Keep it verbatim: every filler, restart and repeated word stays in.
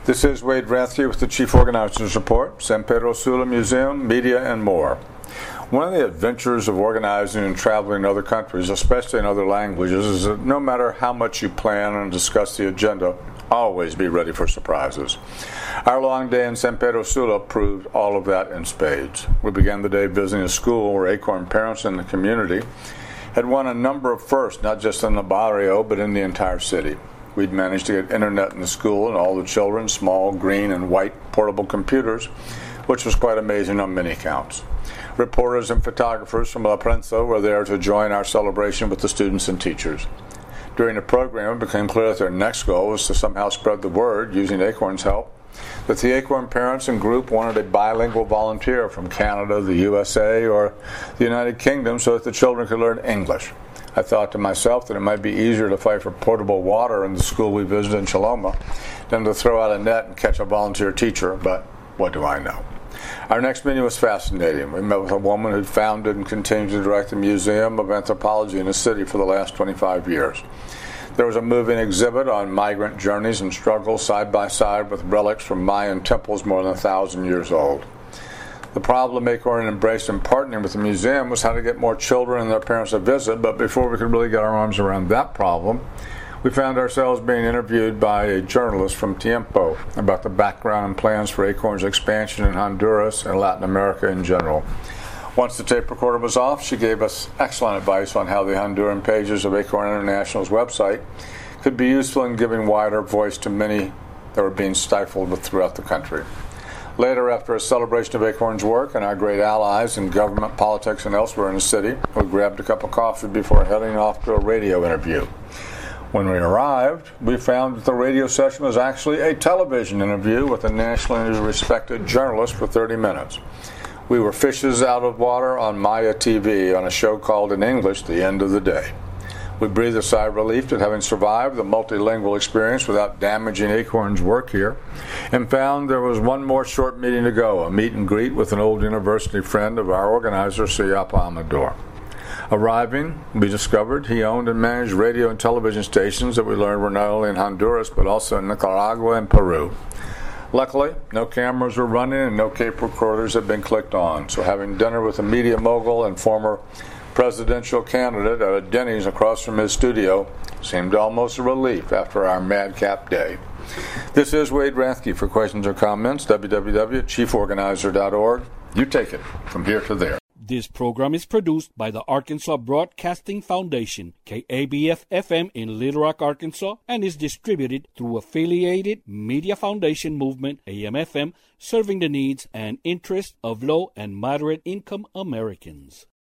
This is Wade Rathke with the Chief Organizers Report, San Pedro Sula Museum, media, and more. One of the adventures of organizing and traveling in other countries, especially in other languages, is that no matter how much you plan and discuss the agenda, always be ready for surprises. Our long day in San Pedro Sula proved all of that in spades. We began the day visiting a school where Acorn parents in the community had won a number of firsts, not just in the barrio, but in the entire city. We'd managed to get internet in the school and all the children small, green, and white portable computers, which was quite amazing on many counts. Reporters and photographers from La Prensa were there to join our celebration with the students and teachers. During the program, it became clear that their next goal was to somehow spread the word, using Acorn's help, that the Acorn parents and group wanted a bilingual volunteer from Canada, the U S A, or the United Kingdom so that the children could learn English. I thought to myself that it might be easier to fight for potable water in the school we visited in Choloma than to throw out a net and catch a volunteer teacher, but what do I know? Our next meeting was fascinating. We met with a woman who founded and continues to direct the Museum of Anthropology in the city for the last twenty-five years. There was a moving exhibit on migrant journeys and struggles side by side with relics from Mayan temples more than a thousand years old. The problem Acorn embraced in partnering with the museum was how to get more children and their parents to visit, but before we could really get our arms around that problem, we found ourselves being interviewed by a journalist from Tiempo about the background and plans for Acorn's expansion in Honduras and Latin America in general. Once the tape recorder was off, she gave us excellent advice on how the Honduran pages of Acorn International's website could be useful in giving wider voice to many that were being stifled throughout the country. Later, after a celebration of Acorn's work and our great allies in government, politics, and elsewhere in the city, we grabbed a cup of coffee before heading off to a radio interview. When we arrived, we found that the radio session was actually a television interview with a nationally respected journalist for thirty minutes. We were fishes out of water on Maya T V on a show called in English The End of the Day. We breathed a sigh of relief at having survived the multilingual experience without damaging Acorn's work here, and found there was one more short meeting to go, a meet and greet with an old university friend of our organizer, Suyapa Amador. Arriving, we discovered he owned and managed radio and television stations that we learned were not only in Honduras but also in Nicaragua and Peru. Luckily, no cameras were running and no tape recorders had been clicked on, so having dinner with a media mogul and former presidential candidate at a Denny's across from his studio seemed almost a relief after our madcap day. This is Wade Rathke. For questions or comments, w w w dot chief organizer dot org. You take it from here to there. This program is produced by the Arkansas Broadcasting Foundation, K A B F F M in Little Rock, Arkansas, and is distributed through Affiliated Media Foundation Movement, A M F M, serving the needs and interests of low and moderate income Americans.